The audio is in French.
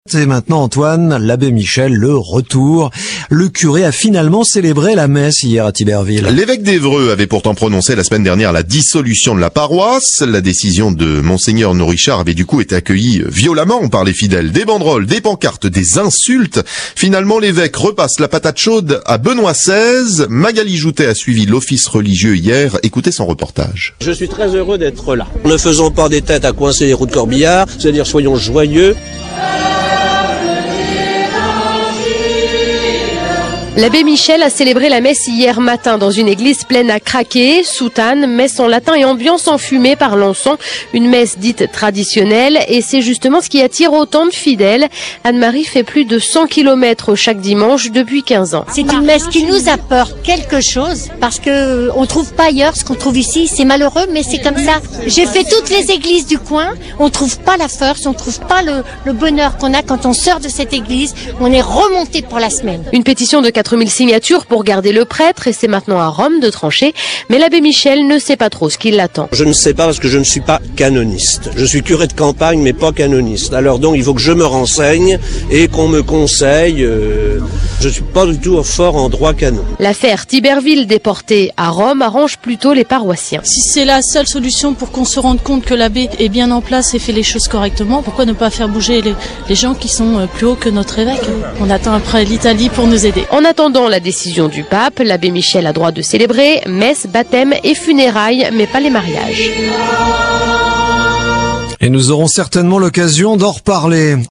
Et maintenant, Antoine, l'abbé Michel, le retour. Le curé a finalement célébré la messe hier à Tiberville. L'évêque d'Évreux avait pourtant prononcé la semaine dernière la dissolution de la paroisse. La décision de Monseigneur Nourrichard avait du coup été accueillie violemment par les fidèles. Des banderoles, des pancartes, des insultes. Finalement, l'évêque repasse la patate chaude à Benoît XVI. Magali Joutet a suivi l'office religieux hier. Écoutez son reportage. Je suis très heureux d'être là. Ne faisons pas des têtes à coincer les roues de corbillard, c'est-à-dire soyons joyeux. L'abbé Michel a célébré la messe hier matin dans une église pleine à craquer, soutane, messe en latin et ambiance enfumée par l'encens. Une messe dite traditionnelle et c'est justement ce qui attire autant de fidèles. Anne-Marie fait plus de 100 km chaque dimanche depuis 15 ans. C'est une messe qui nous apporte quelque chose parce que on trouve pas ailleurs ce qu'on trouve ici. C'est malheureux mais c'est comme ça. J'ai fait toutes les églises du coin. On trouve pas la force, on trouve pas le bonheur qu'on a quand on sort de cette église. On est remonté pour la semaine. Une pétition de 4000 signatures pour garder le prêtre et c'est maintenant à Rome de trancher. Mais l'abbé Michel ne sait pas trop ce qui l'attend. Je ne sais pas parce que je ne suis pas canoniste. Je suis curé de campagne mais pas canoniste. Alors donc il faut que je me renseigne et qu'on me conseille. Je suis pas du tout fort en droit canon. L'affaire Tiberville déportée à Rome arrange plutôt les paroissiens. Si c'est la seule solution pour qu'on se rende compte que l'abbé est bien en place et fait les choses correctement, pourquoi ne pas faire bouger les gens qui sont plus hauts que notre évêque? On attend après l'Italie pour nous aider. En attendant la décision du pape, l'abbé Michel a droit de célébrer messe, baptême et funérailles, mais pas les mariages. Et nous aurons certainement l'occasion d'en reparler.